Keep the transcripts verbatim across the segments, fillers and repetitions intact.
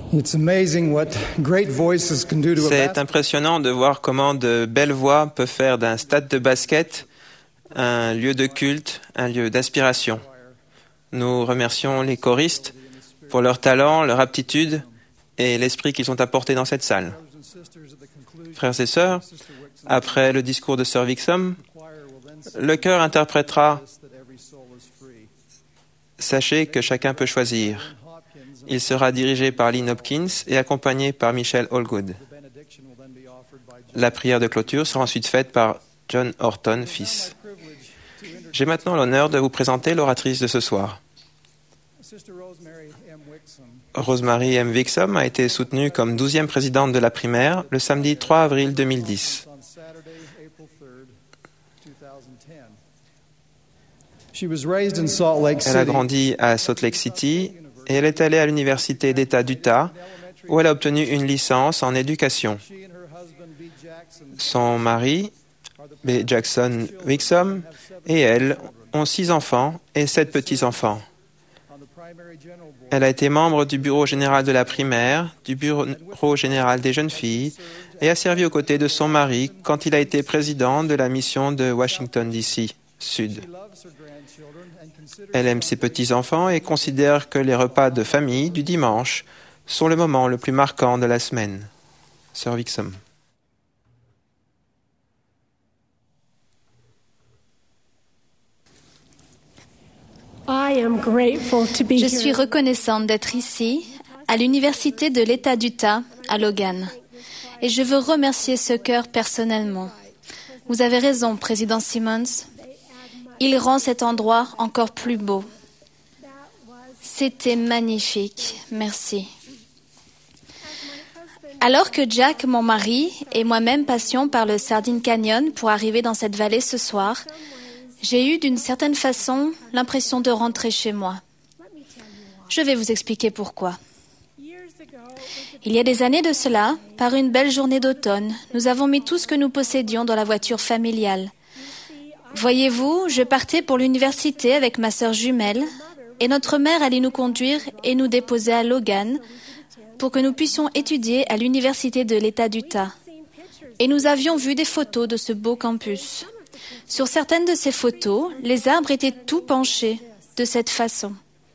C'est impressionnant de voir comment de belles voix peuvent faire d'un stade de basket un lieu de culte, un lieu d'aspiration. Nous remercions les choristes pour leur talent, leur aptitude et l'esprit qu'ils ont apporté dans cette salle. Frères et sœurs, après le discours de Sir Wixom, le chœur interprétera « Sachez que chacun peut choisir ». Il sera dirigé par Lynn Hopkins et accompagné par Michelle Allgood. La prière de clôture sera ensuite faite par John Horton, fils. J'ai maintenant l'honneur de vous présenter l'oratrice de ce soir. Rosemary M. Wixom a été soutenue comme douzième présidente de la primaire le samedi trois avril deux mille dix. Elle a grandi à Salt Lake City et elle est allée à l'université d'État d'Utah où elle a obtenu une licence en éducation. Son mari, B. Jackson Wixom, et elle ont six enfants et sept petits-enfants. Elle a été membre du bureau général de la primaire, du bureau général des jeunes filles et a servi aux côtés de son mari quand il a été président de la mission de Washington, D C Sud. Elle aime ses petits-enfants et considère que les repas de famille du dimanche sont le moment le plus marquant de la semaine. Sir Wixom. Je suis reconnaissante d'être ici, à l'Université de l'État d'Utah, à Logan. Et je veux remercier ce chœur personnellement. Vous avez raison, Président Simmons. Il rend cet endroit encore plus beau. C'était magnifique. Merci. Alors que Jack, mon mari, et moi-même passions par le Sardine Canyon pour arriver dans cette vallée ce soir, j'ai eu d'une certaine façon l'impression de rentrer chez moi. Je vais vous expliquer pourquoi. Il y a des années de cela, par une belle journée d'automne, nous avons mis tout ce que nous possédions dans la voiture familiale. Voyez-vous, je partais pour l'université avec ma sœur jumelle et notre mère allait nous conduire et nous déposer à Logan pour que nous puissions étudier à l'université de l'État d'Utah. Et nous avions vu des photos de ce beau campus. Sur certaines de ces photos, les arbres étaient tout penchés de cette façon.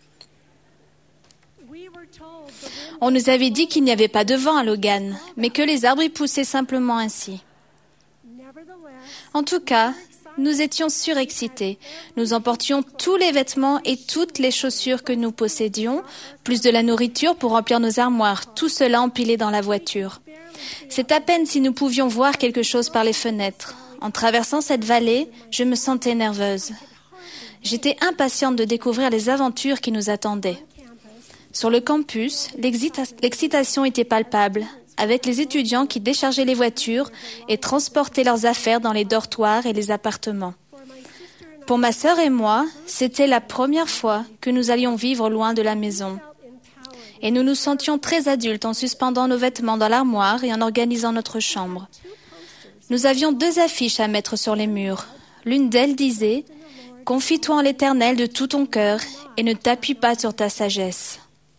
On nous avait dit qu'il n'y avait pas de vent à Logan, mais que les arbres y poussaient simplement ainsi. En tout cas, nous étions surexcités. Nous emportions tous les vêtements et toutes les chaussures que nous possédions, plus de la nourriture pour remplir nos armoires, tout cela empilé dans la voiture. C'est à peine si nous pouvions voir quelque chose par les fenêtres. En traversant cette vallée, je me sentais nerveuse. J'étais impatiente de découvrir les aventures qui nous attendaient. Sur le campus, l'excita- l'excitation était palpable, avec les étudiants qui déchargeaient les voitures et transportaient leurs affaires dans les dortoirs et les appartements. Pour ma sœur et moi, c'était la première fois que nous allions vivre loin de la maison. Et nous nous sentions très adultes en suspendant nos vêtements dans l'armoire et en organisant notre chambre. Nous avions deux affiches à mettre sur les murs. L'une d'elles disait « Confie-toi en l'Éternel de tout ton cœur et ne t'appuie pas sur ta sagesse ».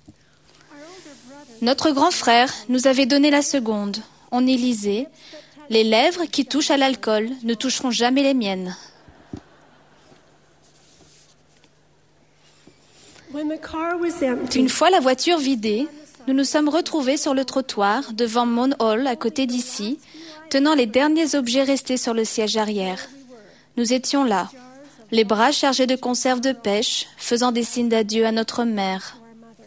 Notre grand frère nous avait donné la seconde. On y lisait « Les lèvres qui touchent à l'alcool ne toucheront jamais les miennes ». Une fois la voiture vidée, nous nous sommes retrouvés sur le trottoir devant Mon Hall à côté d'ici, tenant les derniers objets restés sur le siège arrière. Nous étions là, les bras chargés de conserves de pêche, faisant des signes d'adieu à notre mère.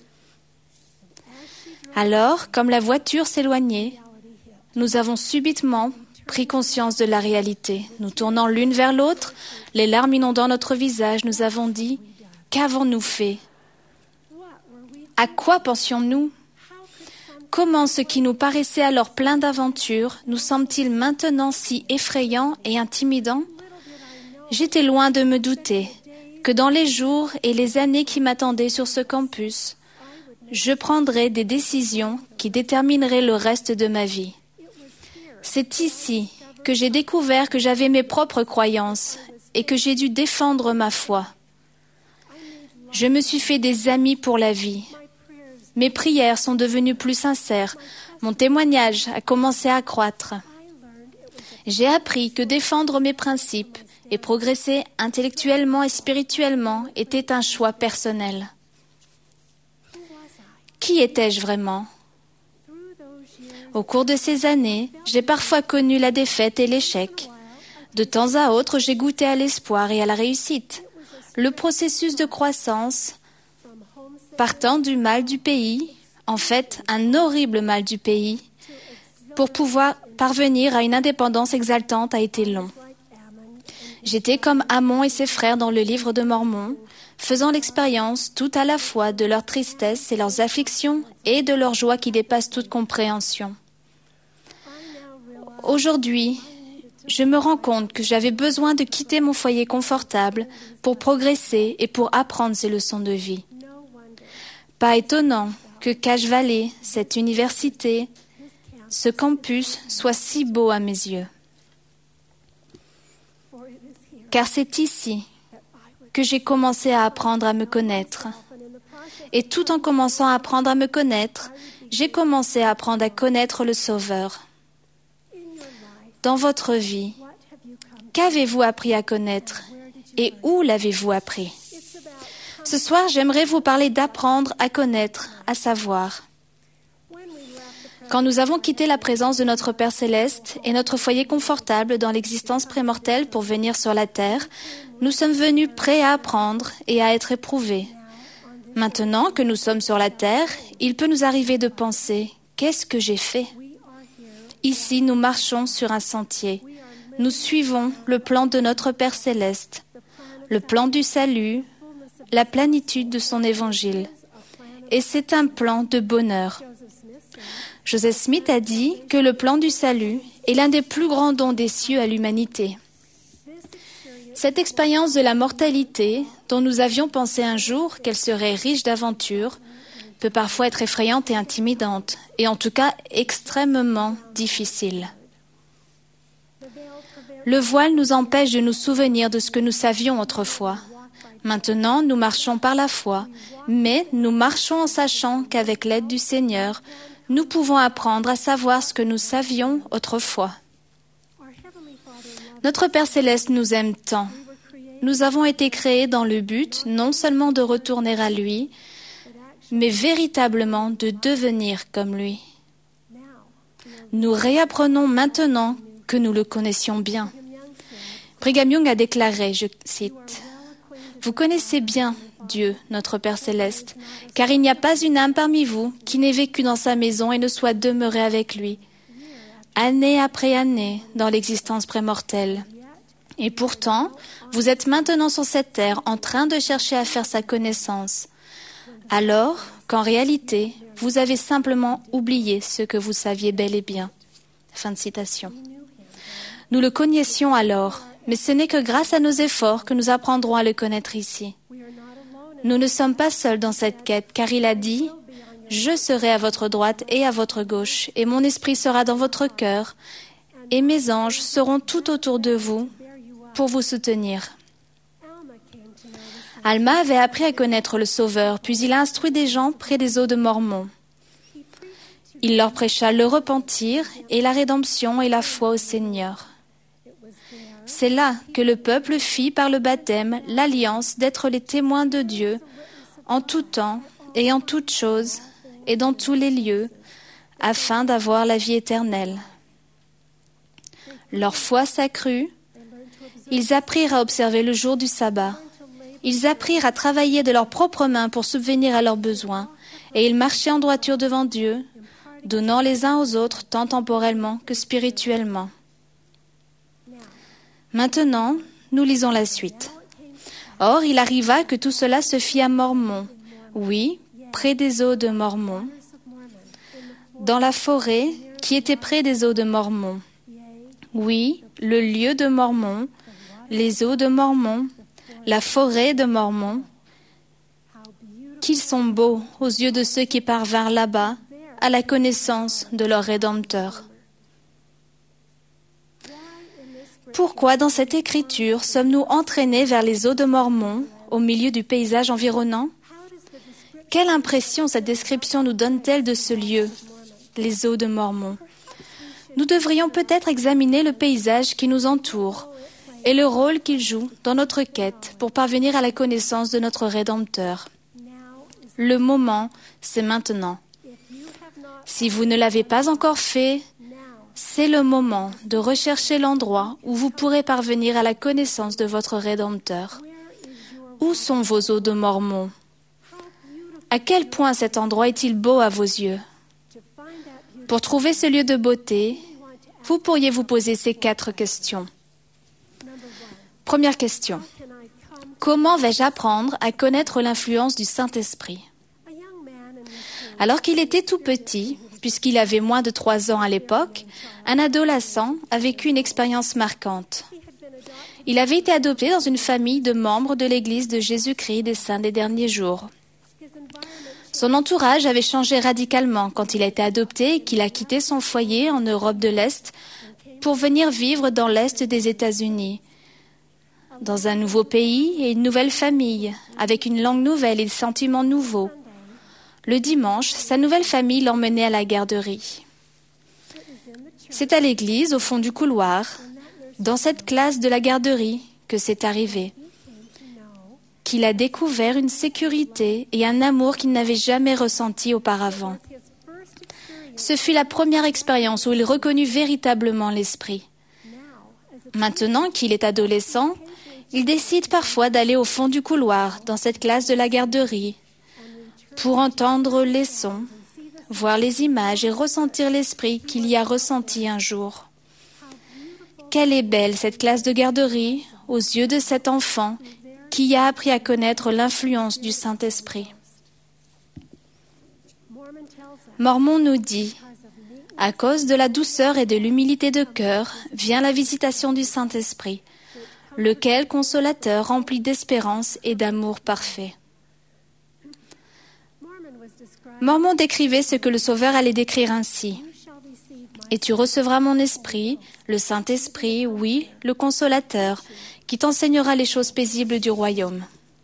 Alors, comme la voiture s'éloignait, nous avons subitement pris conscience de la réalité. Nous tournant l'une vers l'autre, les larmes inondant notre visage, nous avons dit « Qu'avons-nous fait ? À quoi pensions-nous ? Comment ce qui nous paraissait alors plein d'aventures nous semble-t-il maintenant si effrayant et intimidant ? J'étais loin de me douter que dans les jours et les années qui m'attendaient sur ce campus, je prendrais des décisions qui détermineraient le reste de ma vie. C'est ici que j'ai découvert que j'avais mes propres croyances et que j'ai dû défendre ma foi. Je me suis fait des amis pour la vie. Mes prières sont devenues plus sincères. Mon témoignage a commencé à croître. J'ai appris que défendre mes principes et progresser intellectuellement et spirituellement était un choix personnel. Qui étais-je vraiment? Au cours de ces années, j'ai parfois connu la défaite et l'échec. De temps à autre, j'ai goûté à l'espoir et à la réussite. Le processus de croissance, partant du mal du pays, en fait, un horrible mal du pays, pour pouvoir parvenir à une indépendance exaltante a été long. J'étais comme Amon et ses frères dans le livre de Mormon, faisant l'expérience tout à la fois de leur tristesse et leurs afflictions et de leur joie qui dépasse toute compréhension. Aujourd'hui, je me rends compte que j'avais besoin de quitter mon foyer confortable pour progresser et pour apprendre ces leçons de vie. Pas étonnant que Cache Valley, cette université, ce campus soit si beau à mes yeux. Car c'est ici que j'ai commencé à apprendre à me connaître. Et tout en commençant à apprendre à me connaître, j'ai commencé à apprendre à connaître le Sauveur. Dans votre vie, qu'avez-vous appris à connaître et où l'avez-vous appris? Ce soir, j'aimerais vous parler d'apprendre à connaître, à savoir. Quand nous avons quitté la présence de notre Père Céleste et notre foyer confortable dans l'existence prémortelle pour venir sur la terre, nous sommes venus prêts à apprendre et à être éprouvés. Maintenant que nous sommes sur la terre, il peut nous arriver de penser « Qu'est-ce que j'ai fait ?» Ici, nous marchons sur un sentier. Nous suivons le plan de notre Père Céleste, le plan du salut, la plénitude de son évangile. Et c'est un plan de bonheur. Joseph Smith a dit que le plan du salut est l'un des plus grands dons des cieux à l'humanité. Cette expérience de la mortalité, dont nous avions pensé un jour qu'elle serait riche d'aventures, peut parfois être effrayante et intimidante, et en tout cas extrêmement difficile. Le voile nous empêche de nous souvenir de ce que nous savions autrefois. Maintenant, nous marchons par la foi, mais nous marchons en sachant qu'avec l'aide du Seigneur, nous pouvons apprendre à savoir ce que nous savions autrefois. Notre Père Céleste nous aime tant. Nous avons été créés dans le but non seulement de retourner à lui, mais véritablement de devenir comme lui. Nous réapprenons maintenant que nous le connaissions bien. Brigham Young a déclaré, je cite, « Vous connaissez bien Dieu, notre Père Céleste, car il n'y a pas une âme parmi vous qui n'ait vécu dans sa maison et ne soit demeurée avec lui, année après année, dans l'existence prémortelle. Et pourtant, vous êtes maintenant sur cette terre en train de chercher à faire sa connaissance, alors qu'en réalité, vous avez simplement oublié ce que vous saviez bel et bien. » Fin de citation. Nous le connaissions alors, mais ce n'est que grâce à nos efforts que nous apprendrons à le connaître ici. Nous ne sommes pas seuls dans cette quête, car il a dit « Je serai à votre droite et à votre gauche, et mon esprit sera dans votre cœur, et mes anges seront tout autour de vous pour vous soutenir. » Alma avait appris à connaître le Sauveur, puis il a instruit des gens près des eaux de Mormon. Il leur prêcha le repentir et la rédemption et la foi au Seigneur. C'est là que le peuple fit par le baptême l'alliance d'être les témoins de Dieu en tout temps et en toutes choses et dans tous les lieux, afin d'avoir la vie éternelle. Leur foi s'accrut, ils apprirent à observer le jour du sabbat, ils apprirent à travailler de leurs propres mains pour subvenir à leurs besoins, et ils marchaient en droiture devant Dieu, donnant les uns aux autres tant temporellement que spirituellement. Maintenant, nous lisons la suite. Or, il arriva que tout cela se fit à Mormon, oui, près des eaux de Mormon, dans la forêt qui était près des eaux de Mormon. Oui, le lieu de Mormon, les eaux de Mormon, la forêt de Mormon, qu'ils sont beaux aux yeux de ceux qui parvinrent là-bas à la connaissance de leur Rédempteur. Pourquoi dans cette écriture sommes-nous entraînés vers les eaux de Mormon, au milieu du paysage environnant? Quelle impression cette description nous donne-t-elle de ce lieu, les eaux de Mormon? Nous devrions peut-être examiner le paysage qui nous entoure et le rôle qu'il joue dans notre quête pour parvenir à la connaissance de notre Rédempteur. Le moment, c'est maintenant. Si vous ne l'avez pas encore fait, c'est le moment de rechercher l'endroit où vous pourrez parvenir à la connaissance de votre Rédempteur. Où sont vos eaux de Mormon? À quel point cet endroit est-il beau à vos yeux? Pour trouver ce lieu de beauté, vous pourriez vous poser ces quatre questions. Première question. Comment vais-je apprendre à connaître l'influence du Saint-Esprit? Alors qu'il était tout petit, puisqu'il avait moins de trois ans à l'époque, un adolescent a vécu une expérience marquante. Il avait été adopté dans une famille de membres de l'Église de Jésus-Christ des Saints des Derniers Jours. Son entourage avait changé radicalement quand il a été adopté et qu'il a quitté son foyer en Europe de l'Est pour venir vivre dans l'Est des États-Unis, dans un nouveau pays et une nouvelle famille, avec une langue nouvelle et des sentiments nouveaux. Le dimanche, sa nouvelle famille l'emmenait à la garderie. C'est à l'église, au fond du couloir, dans cette classe de la garderie, que c'est arrivé, qu'il a découvert une sécurité et un amour qu'il n'avait jamais ressenti auparavant. Ce fut la première expérience où il reconnut véritablement l'Esprit. Maintenant qu'il est adolescent, il décide parfois d'aller au fond du couloir, dans cette classe de la garderie, pour entendre les sons, voir les images et ressentir l'Esprit qu'il y a ressenti un jour. Quelle est belle cette classe de garderie aux yeux de cet enfant qui a appris à connaître l'influence du Saint-Esprit. Mormon nous dit, à cause de la douceur et de l'humilité de cœur vient la visitation du Saint-Esprit, lequel consolateur rempli d'espérance et d'amour parfait. Mormon décrivait ce que le Sauveur allait décrire ainsi. Et tu recevras mon esprit, le Saint-Esprit, oui, le consolateur, qui t'enseignera les choses paisibles du royaume.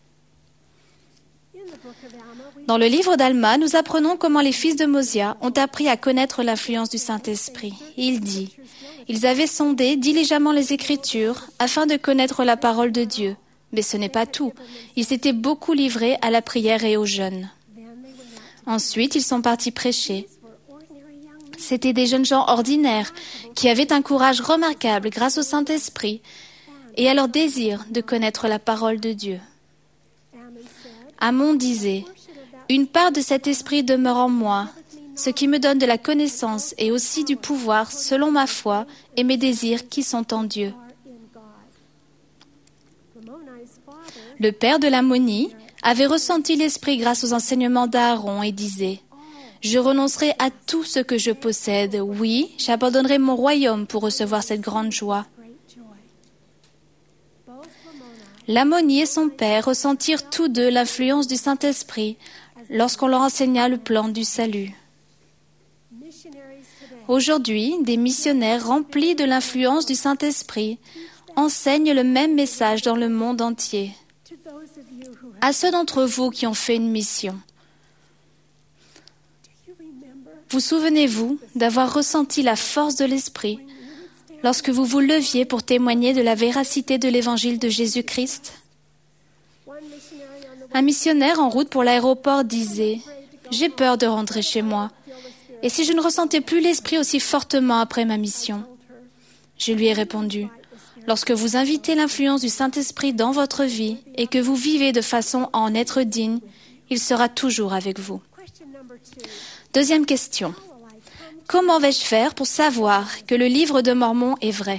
Dans le livre d'Alma, nous apprenons comment les fils de Mosia ont appris à connaître l'influence du Saint-Esprit. Il dit, ils avaient sondé diligemment les Écritures afin de connaître la parole de Dieu. Mais ce n'est pas tout. Ils s'étaient beaucoup livrés à la prière et au jeûne. Ensuite, ils sont partis prêcher. C'étaient des jeunes gens ordinaires qui avaient un courage remarquable grâce au Saint-Esprit et à leur désir de connaître la parole de Dieu. Ammon disait, « Une part de cet esprit demeure en moi, ce qui me donne de la connaissance et aussi du pouvoir selon ma foi et mes désirs qui sont en Dieu. » Le père de l'Ammonie avait ressenti l'esprit grâce aux enseignements d'Aaron et disait, « Je renoncerai à tout ce que je possède. Oui, j'abandonnerai mon royaume pour recevoir cette grande joie. » L'Ammonie et son père ressentirent tous deux l'influence du Saint-Esprit lorsqu'on leur enseigna le plan du salut. Aujourd'hui, des missionnaires remplis de l'influence du Saint-Esprit enseignent le même message dans le monde entier. À ceux d'entre vous qui ont fait une mission, vous souvenez-vous d'avoir ressenti la force de l'Esprit lorsque vous vous leviez pour témoigner de la véracité de l'Évangile de Jésus-Christ? Un missionnaire en route pour l'aéroport disait « J'ai peur de rentrer chez moi. Et si je ne ressentais plus l'Esprit aussi fortement après ma mission ?» Je lui ai répondu « Lorsque vous invitez l'influence du Saint-Esprit dans votre vie et que vous vivez de façon à en être digne, il sera toujours avec vous. » Deuxième question. Comment vais-je faire pour savoir que le livre de Mormon est vrai?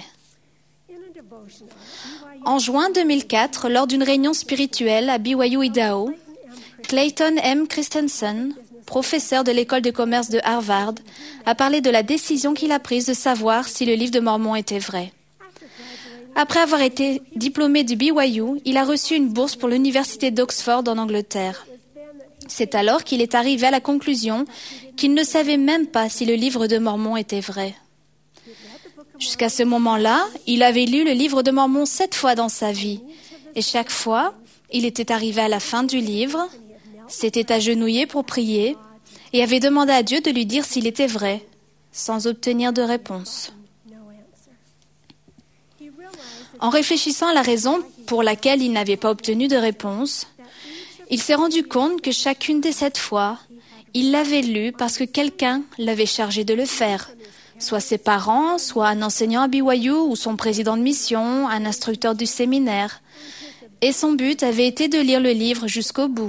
En juin deux mille quatre, lors d'une réunion spirituelle à B Y U, Idaho, Clayton M. Christensen, professeur de l'école de commerce de Harvard, a parlé de la décision qu'il a prise de savoir si le livre de Mormon était vrai. Après avoir été diplômé du B Y U, il a reçu une bourse pour l'université d'Oxford en Angleterre. C'est alors qu'il est arrivé à la conclusion qu'il ne savait même pas si le livre de Mormon était vrai. Jusqu'à ce moment-là, il avait lu le livre de Mormon sept fois dans sa vie, et chaque fois, il était arrivé à la fin du livre, s'était agenouillé pour prier et avait demandé à Dieu de lui dire s'il était vrai, sans obtenir de réponse. En réfléchissant à la raison pour laquelle il n'avait pas obtenu de réponse, il s'est rendu compte que chacune des sept fois, il l'avait lu parce que quelqu'un l'avait chargé de le faire, soit ses parents, soit un enseignant à B Y U ou son président de mission, un instructeur du séminaire. Et son but avait été de lire le livre jusqu'au bout.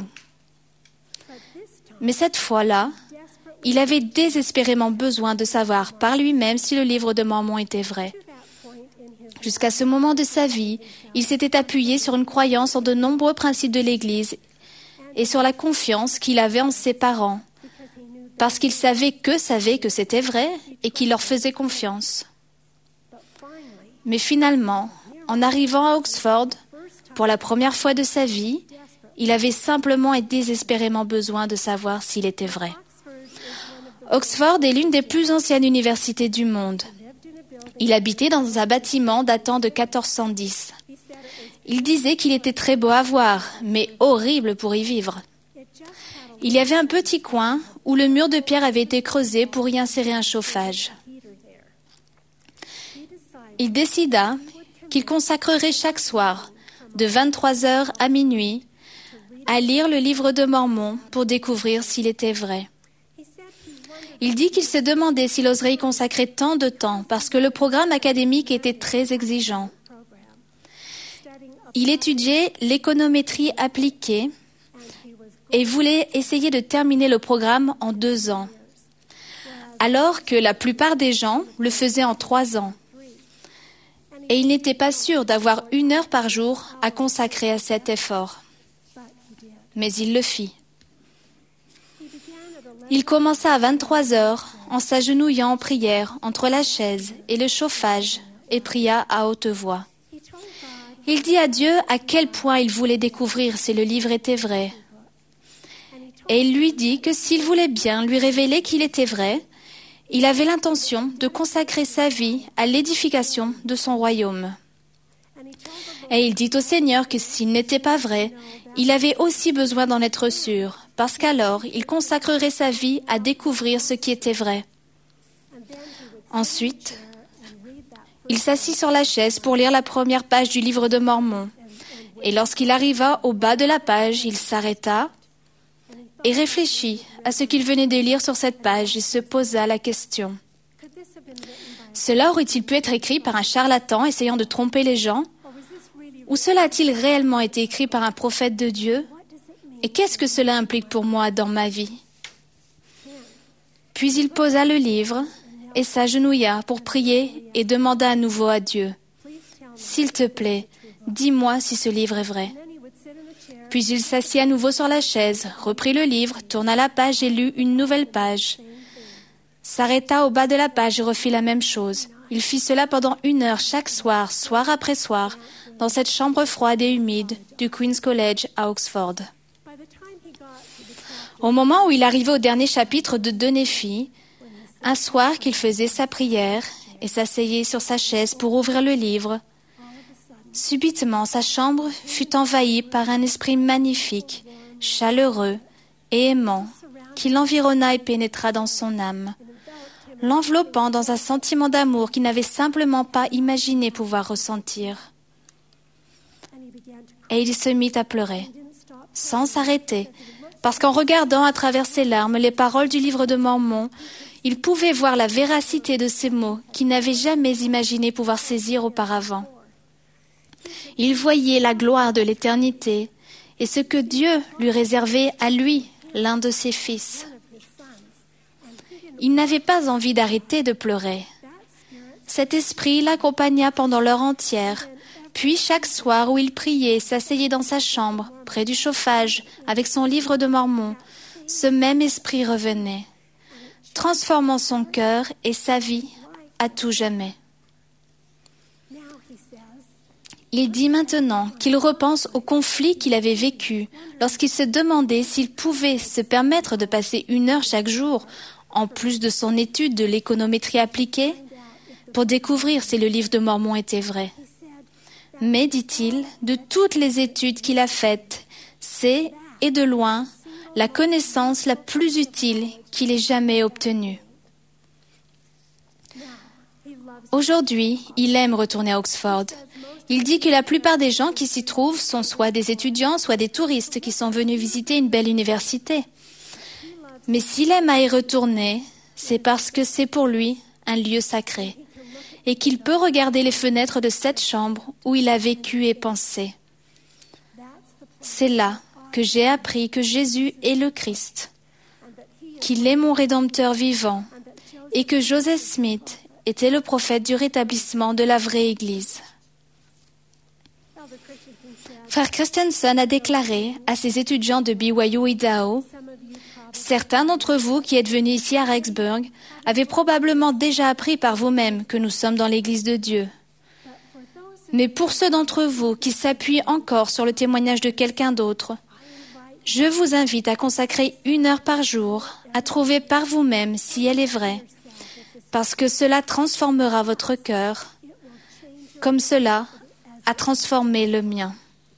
Mais cette fois-là, il avait désespérément besoin de savoir par lui-même si le livre de Mormon était vrai. Jusqu'à ce moment de sa vie, il s'était appuyé sur une croyance en de nombreux principes de l'Église et sur la confiance qu'il avait en ses parents, parce qu'il savait qu'eux savaient que c'était vrai et qu'il leur faisait confiance. Mais finalement, en arrivant à Oxford, pour la première fois de sa vie, il avait simplement et désespérément besoin de savoir s'il était vrai. Oxford est l'une des plus anciennes universités du monde. Il habitait dans un bâtiment datant de quatorze cent dix. Il disait qu'il était très beau à voir, mais horrible pour y vivre. Il y avait un petit coin où le mur de pierre avait été creusé pour y insérer un chauffage. Il décida qu'il consacrerait chaque soir, de vingt-trois heures à minuit, à lire le livre de Mormon pour découvrir s'il était vrai. Il dit qu'il se demandait s'il oserait y consacrer tant de temps parce que le programme académique était très exigeant. Il étudiait l'économétrie appliquée et voulait essayer de terminer le programme en deux ans, alors que la plupart des gens le faisaient en trois ans. Et il n'était pas sûr d'avoir une heure par jour à consacrer à cet effort. Mais il le fit. Il commença à vingt-trois heures en s'agenouillant en prière entre la chaise et le chauffage et pria à haute voix. Il dit à Dieu à quel point il voulait découvrir si le livre était vrai. Et il lui dit que s'il voulait bien lui révéler qu'il était vrai, il avait l'intention de consacrer sa vie à l'édification de son royaume. Et il dit au Seigneur que s'il n'était pas vrai, il avait aussi besoin d'en être sûr, parce qu'alors il consacrerait sa vie à découvrir ce qui était vrai. Ensuite, il s'assit sur la chaise pour lire la première page du livre de Mormon. Et lorsqu'il arriva au bas de la page, il s'arrêta et réfléchit à ce qu'il venait de lire sur cette page et se posa la question. Cela aurait-il pu être écrit par un charlatan essayant de tromper les gens? Ou cela a-t-il réellement été écrit par un prophète de Dieu? Et qu'est-ce que cela implique pour moi dans ma vie? Puis il posa le livre et s'agenouilla pour prier et demanda à nouveau à Dieu, « S'il te plaît, dis-moi si ce livre est vrai. » Puis il s'assit à nouveau sur la chaise, reprit le livre, tourna la page et lut une nouvelle page. S'arrêta au bas de la page et refit la même chose. Il fit cela pendant une heure chaque soir, soir après soir, dans cette chambre froide et humide du Queen's College à Oxford. Au moment où il arrivait au dernier chapitre de De Néphi, un soir qu'il faisait sa prière et s'asseyait sur sa chaise pour ouvrir le livre, subitement sa chambre fut envahie par un esprit magnifique, chaleureux et aimant qui l'environna et pénétra dans son âme, l'enveloppant dans un sentiment d'amour qu'il n'avait simplement pas imaginé pouvoir ressentir. Et il se mit à pleurer, sans s'arrêter, parce qu'en regardant à travers ses larmes les paroles du livre de Mormon, il pouvait voir la véracité de ces mots qu'il n'avait jamais imaginé pouvoir saisir auparavant. Il voyait la gloire de l'éternité et ce que Dieu lui réservait à lui, l'un de ses fils. Il n'avait pas envie d'arrêter de pleurer. Cet esprit l'accompagna pendant l'heure entière, puis chaque soir où il priait et s'asseyait dans sa chambre, près du chauffage, avec son livre de Mormon, ce même esprit revenait, transformant son cœur et sa vie à tout jamais. Il dit maintenant qu'il repense au conflit qu'il avait vécu lorsqu'il se demandait s'il pouvait se permettre de passer une heure chaque jour, en plus de son étude de l'économétrie appliquée, pour découvrir si le livre de Mormon était vrai. Mais, dit-il, de toutes les études qu'il a faites, c'est, et de loin, la connaissance la plus utile qu'il ait jamais obtenue. Aujourd'hui, il aime retourner à Oxford. Il dit que la plupart des gens qui s'y trouvent sont soit des étudiants, soit des touristes qui sont venus visiter une belle université. Mais s'il aime à y retourner, c'est parce que c'est pour lui un lieu sacré et qu'il peut regarder les fenêtres de cette chambre où il a vécu et pensé. C'est là que j'ai appris que Jésus est le Christ, qu'il est mon Rédempteur vivant et que Joseph Smith était le prophète du rétablissement de la vraie Église. Frère Christensen a déclaré à ses étudiants de B Y U Idaho: « Certains d'entre vous qui êtes venus ici à Rexburg avez probablement déjà appris par vous-même que nous sommes dans l'Église de Dieu. Mais pour ceux d'entre vous qui s'appuient encore sur le témoignage de quelqu'un d'autre, je vous invite à consacrer une heure par jour à trouver par vous-même si elle est vraie, parce que cela transformera votre cœur, comme cela a transformé le mien. »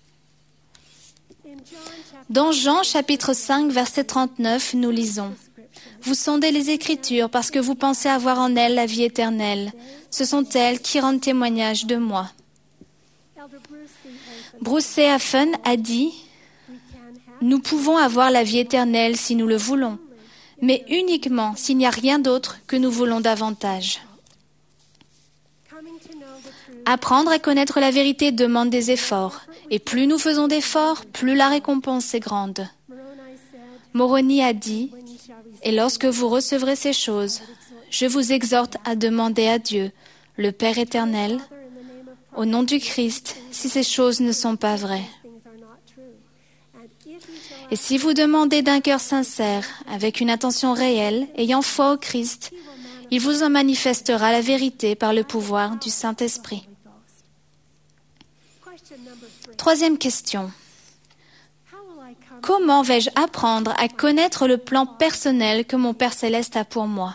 Dans Jean chapitre cinq, verset trente-neuf, nous lisons: « Vous sondez les Écritures parce que vous pensez avoir en elles la vie éternelle. Ce sont elles qui rendent témoignage de moi. » Bruce C. Hafen a dit: « Nous pouvons avoir la vie éternelle si nous le voulons, mais uniquement s'il n'y a rien d'autre que nous voulons davantage. » Apprendre à connaître la vérité demande des efforts, et plus nous faisons d'efforts, plus la récompense est grande. Moroni a dit: « Et lorsque vous recevrez ces choses, je vous exhorte à demander à Dieu, le Père éternel, au nom du Christ, si ces choses ne sont pas vraies. Et si vous demandez d'un cœur sincère, avec une intention réelle, ayant foi au Christ, il vous en manifestera la vérité par le pouvoir du Saint-Esprit. » Troisième question. Comment vais-je apprendre à connaître le plan personnel que mon Père Céleste a pour moi?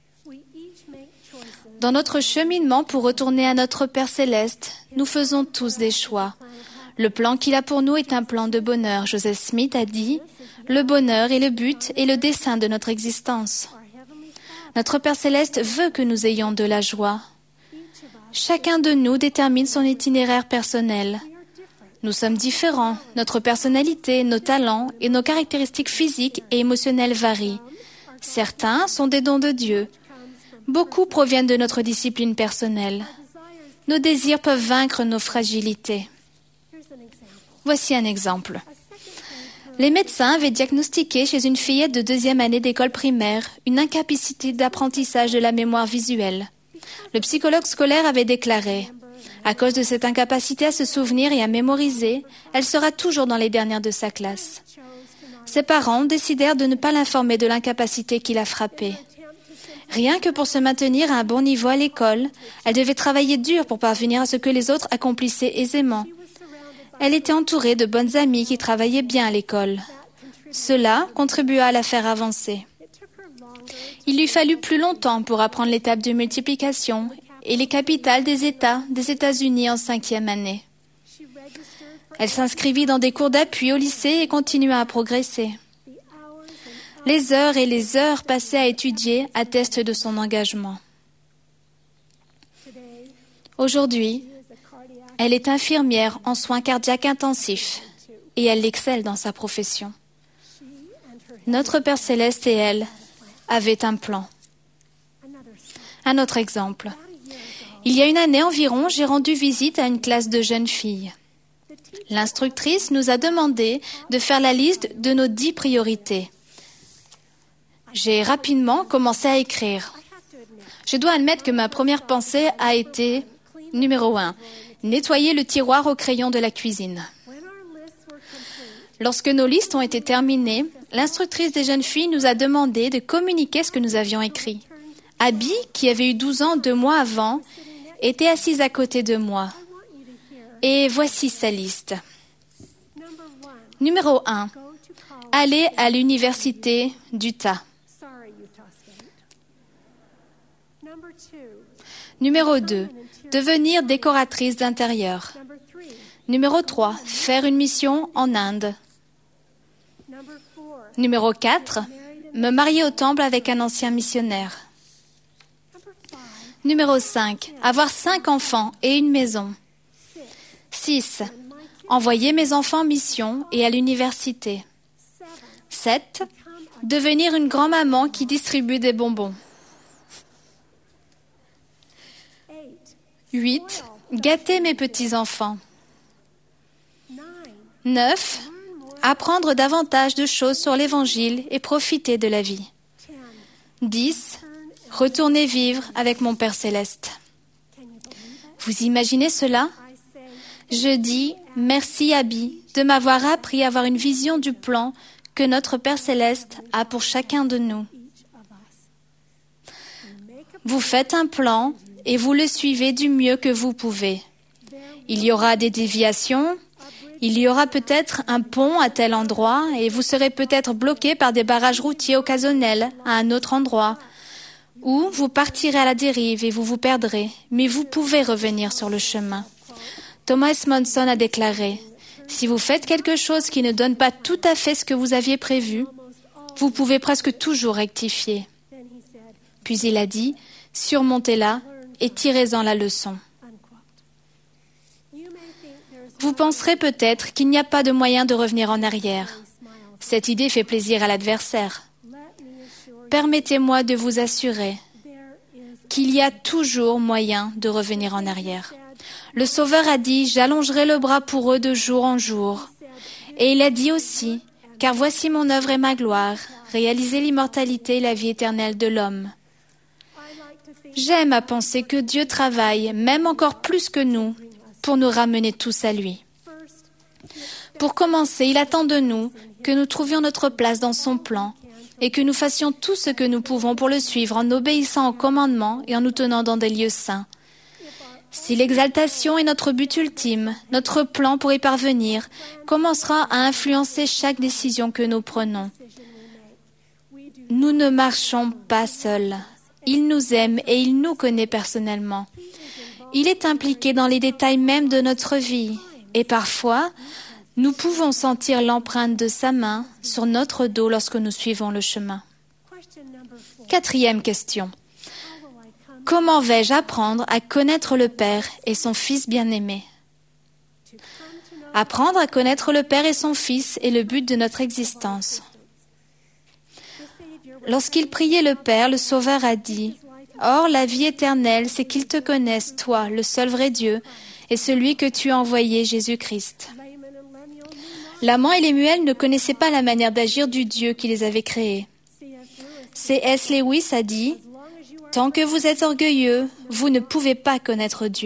Dans notre cheminement pour retourner à notre Père Céleste, nous faisons tous des choix. Le plan qu'il a pour nous est un plan de bonheur. Joseph Smith a dit: « Le bonheur est le but et le dessein de notre existence. » Notre Père Céleste veut que nous ayons de la joie. Chacun de nous détermine son itinéraire personnel. Nous sommes différents. Notre personnalité, nos talents et nos caractéristiques physiques et émotionnelles varient. Certains sont des dons de Dieu. Beaucoup proviennent de notre discipline personnelle. Nos désirs peuvent vaincre nos fragilités. Voici un exemple. Les médecins avaient diagnostiqué chez une fillette de deuxième année d'école primaire une incapacité d'apprentissage de la mémoire visuelle. Le psychologue scolaire avait déclaré: « À cause de cette incapacité à se souvenir et à mémoriser, elle sera toujours dans les dernières de sa classe. » Ses parents décidèrent de ne pas l'informer de l'incapacité qui l'a frappée. Rien que pour se maintenir à un bon niveau à l'école, elle devait travailler dur pour parvenir à ce que les autres accomplissaient aisément. Elle était entourée de bonnes amies qui travaillaient bien à l'école. Cela contribua à la faire avancer. Il lui fallut plus longtemps pour apprendre l'étape de multiplication et les capitales des États des États-Unis en cinquième année. Elle s'inscrivit dans des cours d'appui au lycée et continua à progresser. Les heures et les heures passées à étudier attestent de son engagement. Aujourd'hui, elle est infirmière en soins cardiaques intensifs et elle excelle dans sa profession. Notre Père Céleste et elle avaient un plan. Un autre exemple. Il y a une année environ, j'ai rendu visite à une classe de jeunes filles. L'instructrice nous a demandé de faire la liste de nos dix priorités. J'ai rapidement commencé à écrire. Je dois admettre que ma première pensée a été numéro un, nettoyer le tiroir au crayon de la cuisine. Lorsque nos listes ont été terminées, l'instructrice des jeunes filles nous a demandé de communiquer ce que nous avions écrit. Abby, qui avait eu douze ans deux mois avant, était assise à côté de moi. Et voici sa liste. Numéro un. Aller à l'université d'Utah. Numéro deux. Devenir décoratrice d'intérieur. Numéro trois. Faire une mission en Inde. Numéro quatre. Me marier au temple avec un ancien missionnaire. Numéro cinq. Avoir cinq enfants et une maison. six. Envoyer mes enfants en mission et à l'université. sept. Devenir une grand-maman qui distribue des bonbons. huit. Gâter mes petits-enfants. neuf. Apprendre davantage de choses sur l'Évangile et profiter de la vie. dix. Retourner vivre avec mon Père Céleste. Vous imaginez cela? Je dis merci Abby de m'avoir appris à avoir une vision du plan que notre Père Céleste a pour chacun de nous. Vous faites un plan et vous le suivez du mieux que vous pouvez. Il y aura des déviations, il y aura peut-être un pont à tel endroit et vous serez peut-être bloqué par des barrages routiers occasionnels à un autre endroit. Ou vous partirez à la dérive et vous vous perdrez, mais vous pouvez revenir sur le chemin. Thomas Monson a déclaré, « Si vous faites quelque chose qui ne donne pas tout à fait ce que vous aviez prévu, vous pouvez presque toujours rectifier. » Puis il a dit, « Surmontez-la et tirez-en la leçon. » Vous penserez peut-être qu'il n'y a pas de moyen de revenir en arrière. Cette idée fait plaisir à l'adversaire. Permettez-moi de vous assurer qu'il y a toujours moyen de revenir en arrière. Le Sauveur a dit « J'allongerai le bras pour eux de jour en jour ». Et il a dit aussi « Car voici mon œuvre et ma gloire, réaliser l'immortalité et la vie éternelle de l'homme. » J'aime à penser que Dieu travaille, même encore plus que nous, pour nous ramener tous à lui. Pour commencer, il attend de nous que nous trouvions notre place dans son plan et que nous fassions tout ce que nous pouvons pour le suivre en obéissant aux commandements et en nous tenant dans des lieux saints. Si l'exaltation est notre but ultime, notre plan pour y parvenir commencera à influencer chaque décision que nous prenons. Nous ne marchons pas seuls. Il nous aime et il nous connaît personnellement. Il est impliqué dans les détails même de notre vie et parfois, nous pouvons sentir l'empreinte de sa main sur notre dos lorsque nous suivons le chemin. Quatrième question. Comment vais-je apprendre à connaître le Père et son Fils bien-aimé? Apprendre à connaître le Père et son Fils est le but de notre existence. Lorsqu'il priait le Père, le Sauveur a dit « Or, la vie éternelle, c'est qu'ils te connaissent, toi, le seul vrai Dieu, et celui que tu as envoyé, Jésus-Christ. » L'amant et les muelles ne connaissaient pas la manière d'agir du Dieu qui les avait créés. C S Lewis a dit « Tant que vous êtes orgueilleux, vous ne pouvez pas connaître Dieu. »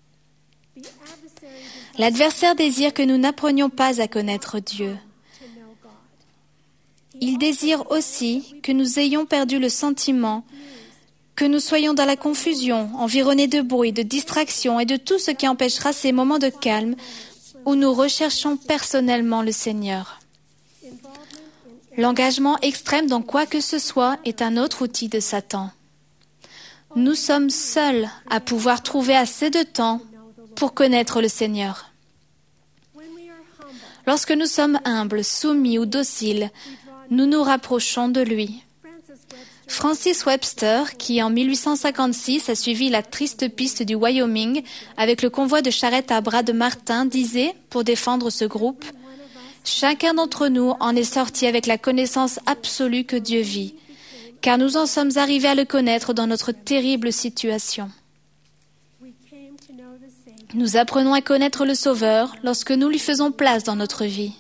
L'adversaire désire que nous n'apprenions pas à connaître Dieu. Il désire aussi que nous ayons perdu le sentiment, que nous soyons dans la confusion, environnés de bruit, de distractions et de tout ce qui empêchera ces moments de calme où nous recherchons personnellement le Seigneur. L'engagement extrême dans quoi que ce soit est un autre outil de Satan. Nous sommes seuls à pouvoir trouver assez de temps pour connaître le Seigneur. Lorsque nous sommes humbles, soumis ou dociles, nous nous rapprochons de lui. Francis Webster, qui en mille huit cent cinquante-six a suivi la triste piste du Wyoming avec le convoi de charrettes à bras de Martin, disait, pour défendre ce groupe, « Chacun d'entre nous en est sorti avec la connaissance absolue que Dieu vit, car nous en sommes arrivés à le connaître dans notre terrible situation. » Nous apprenons à connaître le Sauveur lorsque nous lui faisons place dans notre vie.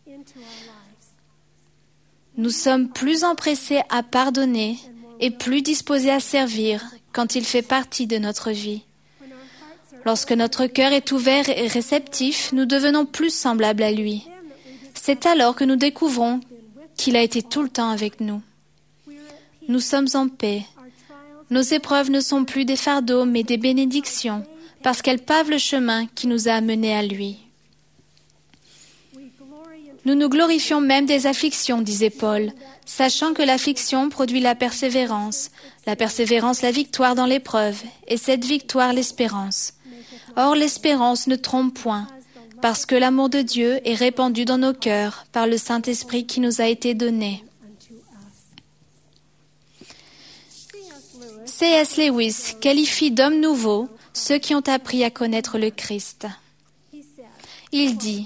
Nous sommes plus empressés à pardonner et plus disposés à servir quand il fait partie de notre vie. Lorsque notre cœur est ouvert et réceptif, nous devenons plus semblables à lui. C'est alors que nous découvrons qu'il a été tout le temps avec nous. Nous sommes en paix. Nos épreuves ne sont plus des fardeaux, mais des bénédictions, parce qu'elles pavent le chemin qui nous a amenés à lui. Nous nous glorifions même des afflictions, disait Paul, sachant que l'affliction produit la persévérance, la persévérance la victoire dans l'épreuve, et cette victoire l'espérance. Or l'espérance ne trompe point, parce que l'amour de Dieu est répandu dans nos cœurs par le Saint-Esprit qui nous a été donné. C S Lewis qualifie d'hommes nouveaux ceux qui ont appris à connaître le Christ. Il dit,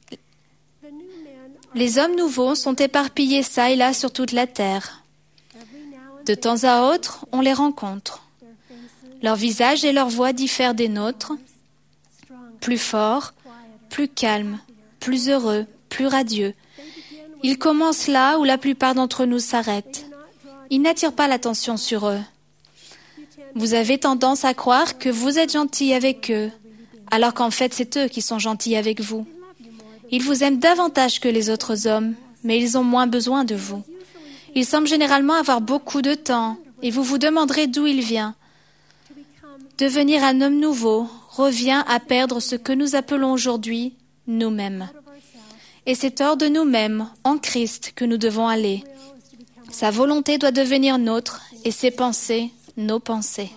« Les hommes nouveaux sont éparpillés çà et là sur toute la terre. De temps à autre, on les rencontre. Leur visage et leur voix diffèrent des nôtres, plus forts, plus calmes, plus heureux, plus radieux. Ils commencent là où la plupart d'entre nous s'arrêtent. Ils n'attirent pas l'attention sur eux. Vous avez tendance à croire que vous êtes gentil avec eux, alors qu'en fait c'est eux qui sont gentils avec vous. Ils vous aiment davantage que les autres hommes, mais ils ont moins besoin de vous. Ils semblent généralement avoir beaucoup de temps, et vous vous demanderez d'où il vient. Devenir un homme nouveau revient à perdre ce que nous appelons aujourd'hui nous-mêmes. Et c'est hors de nous-mêmes, en Christ, que nous devons aller. Sa volonté doit devenir nôtre, et ses pensées, nos pensées.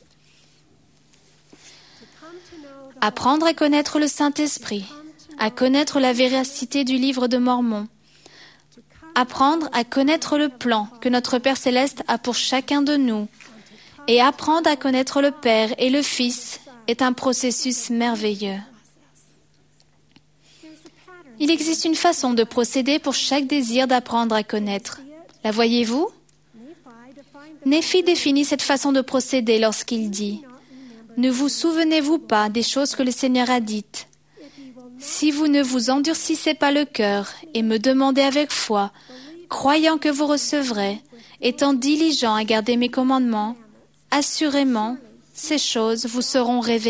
Apprendre à connaître le Saint-Esprit, à connaître la véracité du livre de Mormon, apprendre à connaître le plan que notre Père Céleste a pour chacun de nous, et apprendre à connaître le Père et le Fils est un processus merveilleux. Il existe une façon de procéder pour chaque désir d'apprendre à connaître. La voyez-vous? Néphi définit cette façon de procéder lorsqu'il dit « Ne vous souvenez-vous pas des choses que le Seigneur a dites? Si vous ne vous endurcissez pas le cœur et me demandez avec foi, croyant que vous recevrez, étant diligent à garder mes commandements, assurément, ces choses vous seront révélées. »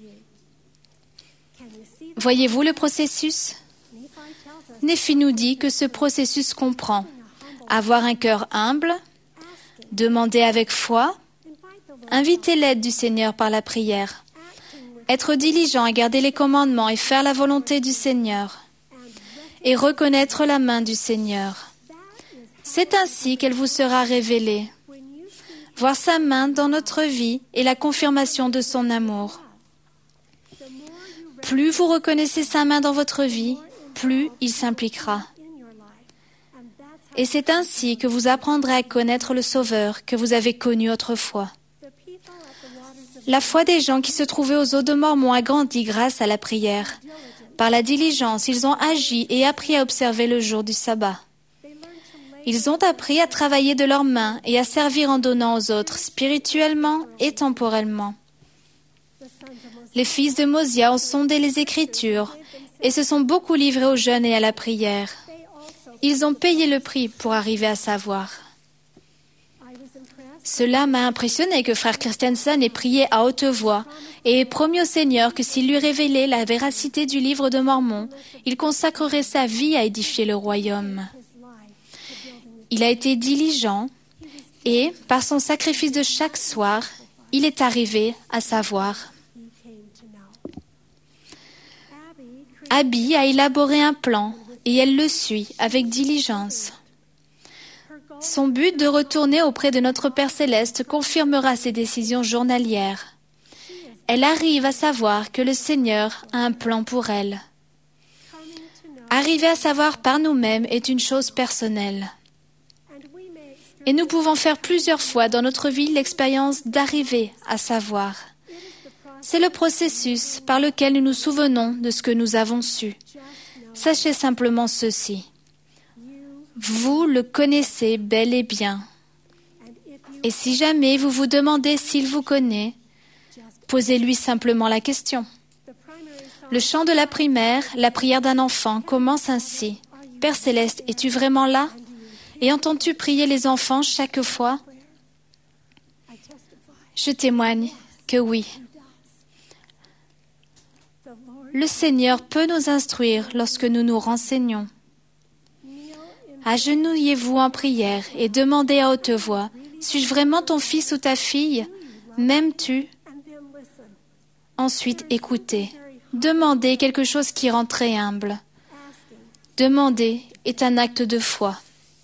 Voyez-vous le processus? Néphi nous dit que ce processus comprend avoir un cœur humble, demander avec foi, inviter l'aide du Seigneur par la prière, être diligent à garder les commandements et faire la volonté du Seigneur, et reconnaître la main du Seigneur. C'est ainsi qu'elle vous sera révélée. Voir sa main dans notre vie est la confirmation de son amour. Plus vous reconnaissez sa main dans votre vie, plus il s'impliquera. Et c'est ainsi que vous apprendrez à connaître le Sauveur que vous avez connu autrefois. La foi des gens qui se trouvaient aux eaux de Mormon a grandi grâce à la prière. Par la diligence, ils ont agi et appris à observer le jour du sabbat. Ils ont appris à travailler de leurs mains et à servir en donnant aux autres, spirituellement et temporellement. Les fils de Mosia ont sondé les Écritures et se sont beaucoup livrés au jeûne et à la prière. Ils ont payé le prix pour arriver à savoir. Cela m'a impressionné que frère Christensen ait prié à haute voix et ait promis au Seigneur que s'il lui révélait la véracité du livre de Mormon, il consacrerait sa vie à édifier le royaume. Il a été diligent et, par son sacrifice de chaque soir, il est arrivé à savoir. Abby a élaboré un plan et elle le suit avec diligence. Son but de retourner auprès de notre Père Céleste confirmera ses décisions journalières. Elle arrive à savoir que le Seigneur a un plan pour elle. Arriver à savoir par nous-mêmes est une chose personnelle. Et nous pouvons faire plusieurs fois dans notre vie l'expérience d'arriver à savoir. C'est le processus par lequel nous nous souvenons de ce que nous avons su. Sachez simplement ceci. Vous le connaissez bel et bien. Et si jamais vous vous demandez s'il vous connaît, posez-lui simplement la question. Le chant de la primaire, la prière d'un enfant, commence ainsi. « Père Céleste, es-tu vraiment là? Et entends-tu prier les enfants chaque fois ?» Je témoigne que oui. Le Seigneur peut nous instruire lorsque nous nous renseignons. Agenouillez-vous en prière et demandez à haute voix, « Suis-je vraiment ton fils ou ta fille? M'aimes-tu » Ensuite, écoutez. Demandez quelque chose qui rend très humble. Demander est un acte de foi.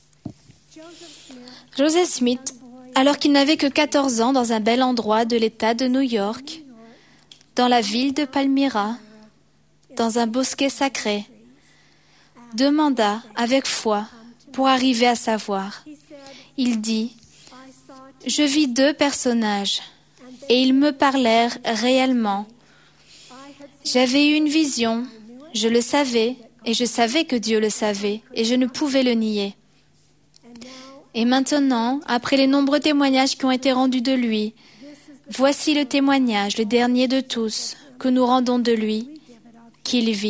Joseph Smith, alors qu'il n'avait que quatorze ans dans un bel endroit de l'État de New York, dans la ville de Palmyra, dans un bosquet sacré, demanda avec foi pour arriver à savoir. Il dit, « Je vis deux personnages et ils me parlèrent réellement. J'avais eu une vision, je le savais et je savais que Dieu le savait et je ne pouvais le nier. Et maintenant, après les nombreux témoignages qui ont été rendus de lui, voici le témoignage, le dernier de tous, que nous rendons de lui, qu'il vit. »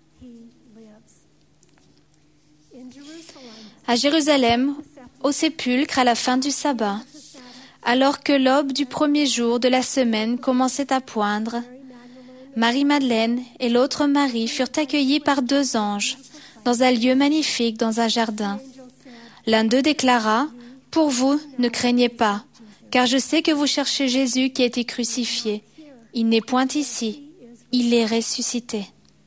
À Jérusalem, au sépulcre à la fin du sabbat, alors que l'aube du premier jour de la semaine commençait à poindre, Marie-Madeleine et l'autre Marie furent accueillis par deux anges dans un lieu magnifique dans un jardin. L'un d'eux déclara, « Pour vous, ne craignez pas, car je sais que vous cherchez Jésus qui a été crucifié. Il n'est point ici, il est ressuscité. »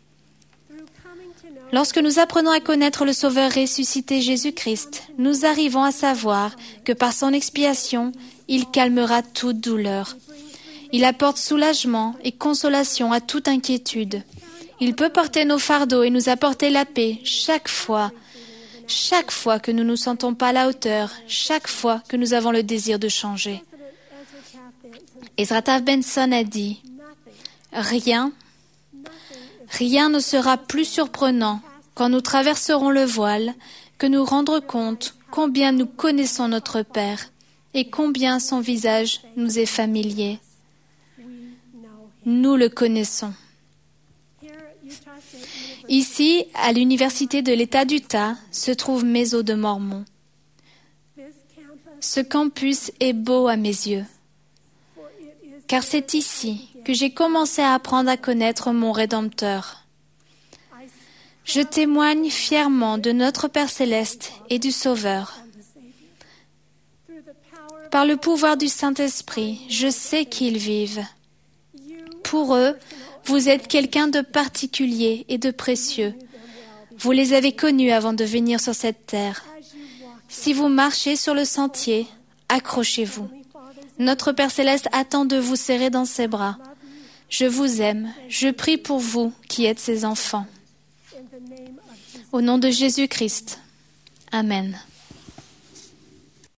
Lorsque nous apprenons à connaître le Sauveur ressuscité Jésus-Christ, nous arrivons à savoir que par son expiation, il calmera toute douleur. Il apporte soulagement et consolation à toute inquiétude. Il peut porter nos fardeaux et nous apporter la paix chaque fois, chaque fois que nous ne nous sentons pas à la hauteur, chaque fois que nous avons le désir de changer. Ezra Taft Benson a dit, « Rien, rien ne sera plus surprenant quand nous traverserons le voile que nous rendre compte combien nous connaissons notre Père et combien son visage nous est familier. Nous le connaissons. » Ici, à l'université de l'État d'Utah, se trouve Maison de Mormon. Ce campus est beau à mes yeux, car c'est ici que j'ai commencé à apprendre à connaître mon Rédempteur. Je témoigne fièrement de notre Père Céleste et du Sauveur. Par le pouvoir du Saint-Esprit, je sais qu'ils vivent. Pour eux, vous êtes quelqu'un de particulier et de précieux. Vous les avez connus avant de venir sur cette terre. Si vous marchez sur le sentier, accrochez-vous. Notre Père Céleste attend de vous serrer dans ses bras. Je vous aime. Je prie pour vous qui êtes ses enfants. Au nom de Jésus-Christ. Amen.